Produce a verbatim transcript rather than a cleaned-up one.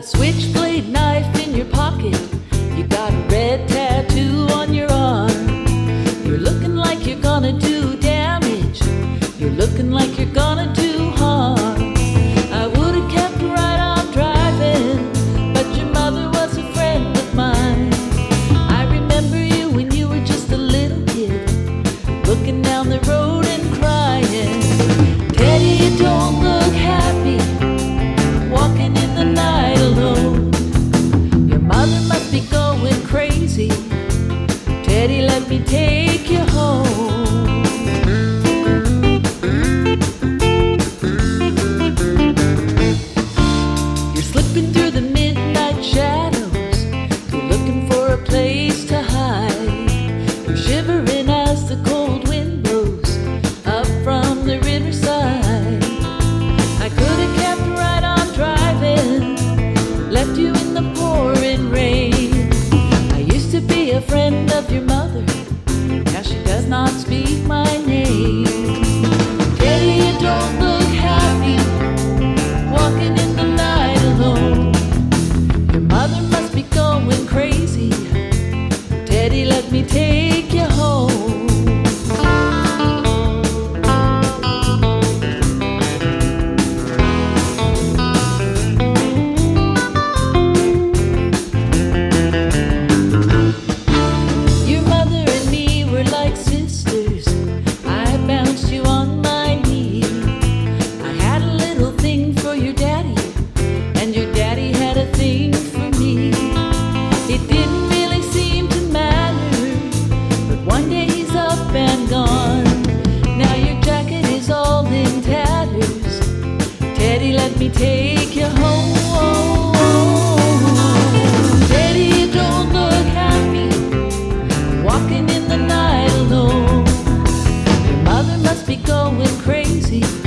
switchblade knife in your pocket. You got a red tattoo on your arm. You're looking like you're gonna do damage. You're looking like you're gonna do harm. I would've kept right on driving, but your mother was a friend of mine. I remember you when you were just a little kid, looking down the road and crying. Teddy, you don't look happy, walking in the night alone. Your mother must be going crazy. Teddy, let me take you home. You're slipping through the midnight shadows. You're looking for a place to hide. You're shivering as the cold wind blows up from the riverside. I could have kept right on driving, left you in the pouring rain. I used to be a friend of your mother, now she does not speak my name. Teddy, you don't look happy, walking in the night alone. Your mother must be going crazy. Teddy, let me take you home. And gone. Now your jacket is all in tatters. Teddy, let me take you home. Teddy, you don't look happy, walking in the night alone. Your mother must be going crazy.